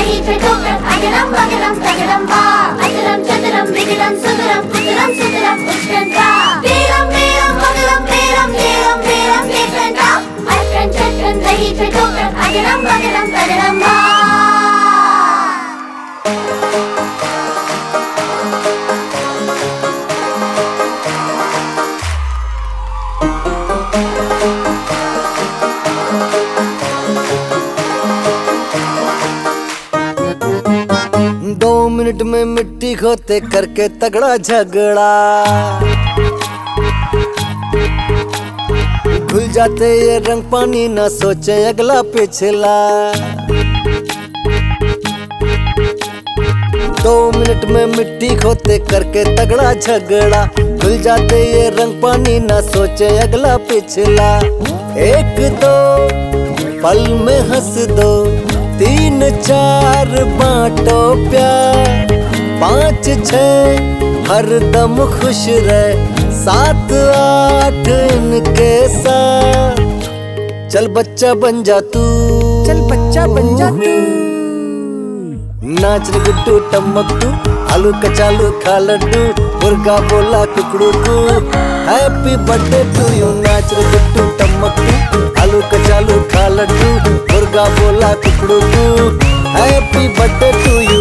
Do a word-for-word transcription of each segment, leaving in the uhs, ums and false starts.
दही पे ठोकर अगड़म बगड़म तगड़म बा अतरम चतरम बिगड़म सुगड़म उतरम सुतरम उच्चंता बेरम बेरम बगड़म बेरम बेरम बेरम बेरंता अटकन चटकन दही पे ठोकर अगड़म बगड़म तगड़म बा। दो मिनट में मिट्टी खोते करके तगड़ा झगड़ा, घुल जाते ये रंग पानी ना सोचे अगला पिछला। दो मिनट में मिट्टी खोते करके तगड़ा झगड़ा, घुल जाते ये रंग पानी ना सोचे अगला पिछला। एक दो पल में हंस दो, तीन चार बांटो प्यार, पाँच छः हर दम खुश रहे, सात आठ इनके साथ। चल बच्चा बन जा तू, चल बच्चा बन जा तू। नाच रे गुड्डू टमक तू, आलू कचालू खा लड्डू, मुर्गा बोला कुकड़ू को हैप्पी बर्थडे टू यू। नाच रे गुड्डू टमक तू, आलू कचालू खा लड्डू, मुर्गा बोला कुकड़ू को हैप्पी बर्थडे टू यू।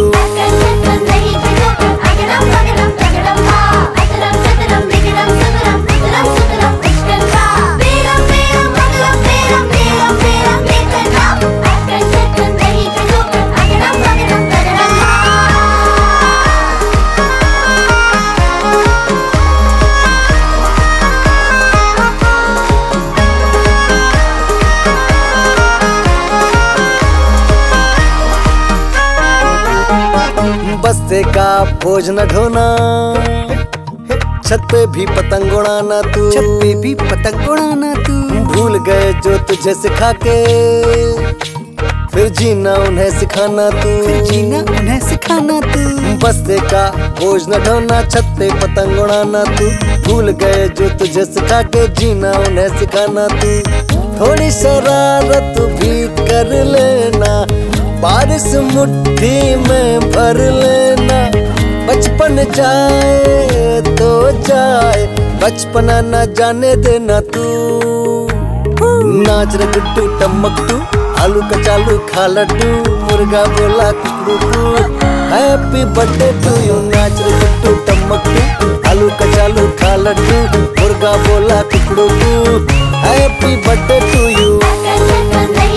बस्ते का बोझ न ढोना, छत पे भी पतंग उड़ाना तू, छत पे भी पतंग उड़ाना तू। भूल गए जो तुझे सिखा के, फिर जीना उन्हें सिखाना तू, फिर जीना उन्हें सिखाना तू। बस्ते का बोझ न ढोना, छत पे पतंग उड़ाना तू, भूल गए जो तुझे सिखा के, जीना उन्हें सिखाना तू। थोड़ी शरारत भी कर लेना, बारिश मुट्ठी में भर लेना। बचपन जाए तो जाए, बचपना न जाने देना तू। नाच रे गुड्डू टमक तू, आलू कचालू खा लड्डू, मुर्गा बोला कुकड़ू को हैप्पी बर्थडे टू यू। नाच रे गुड्डू टमक तू, आलू कचालू खा लड्डू, मुर्गा बोला कुकड़ू को हैप्पी बर्थडे टू यू।